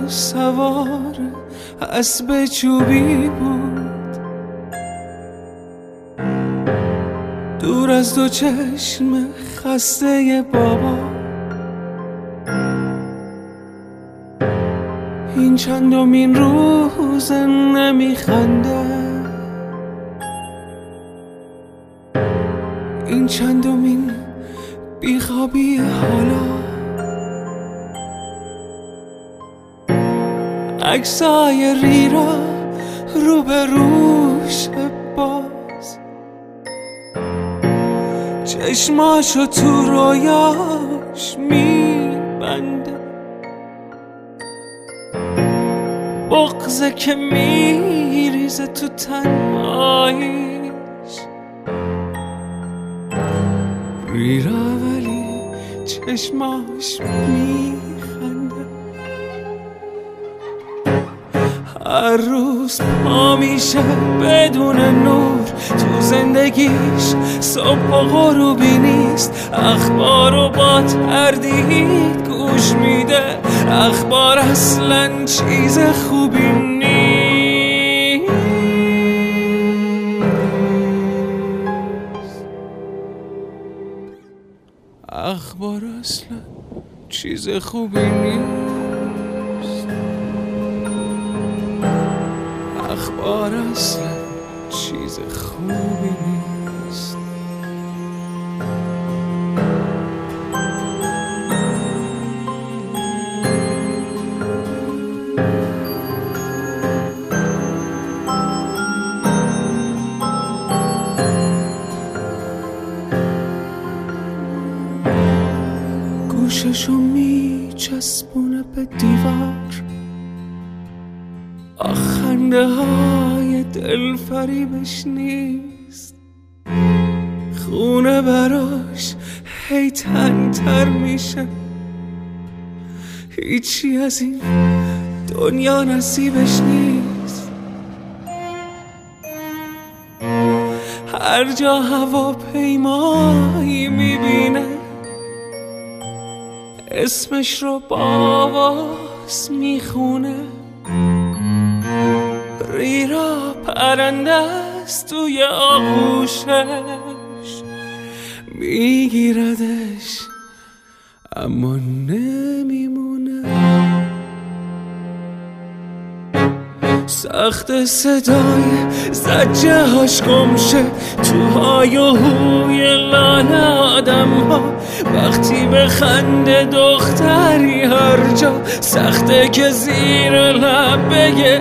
سوار اسب چوبی بود، دور از دو چشم خسته بابا. این چندمین روز نمیخنده، این چندمین بیخوابی حالا. عکسای ریرا رو به روش باز، چشماشو تو رویاش میبنده، بغضه که میریزه تو تنهاییش. ریرا ولی چشماش میخنده، هر روز پا میشه بدون نور تو زندگیش، صبح و غروبی نیست، اخبارو با تردید گوش میده، اخبار اصلا چیز خوبی نیست، اخبار اصلا چیز خوبی نیست، اخبار اصلا چیز خوبی نیست. گوششو میچسبونه به دیوار، خنده های دل فریبش نیست، خونه براش هی تنگ‌تر میشه، هیچی از این دنیا نصیبش نیست. هر جا هواپیمایی میبینه اسمش رو با آواز میخونه، ریرا پرنده است توی آغوشش، میگیردش اما نمیمونه. سخت صدای زجه هاش گمشه تو های و هوی لانه آدم ها، وقتی به خنده دختری هر جا، سخته که زیر لب بگه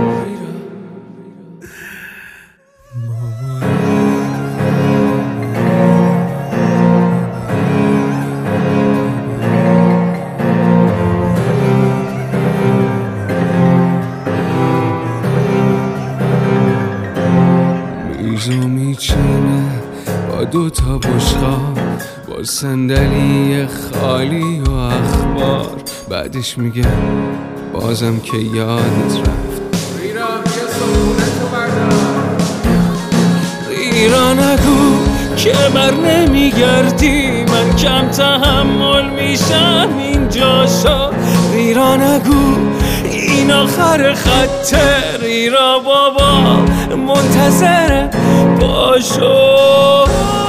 میزو میچینه با دوتا بشقاب، با صندلی خالی و اخبار، بعدش میگه بازم که یادت رفت. ریرا بیا صبحونتو بردار، ریرا نگو که بر نمیگردی، من کم تحمل میشم این جاشا. ریرا نگو این آخر خطه، ریرا بابا منتظر باشو.